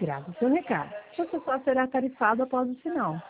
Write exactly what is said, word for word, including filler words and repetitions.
grave o seu recado. Você só será tarifado após o sinal.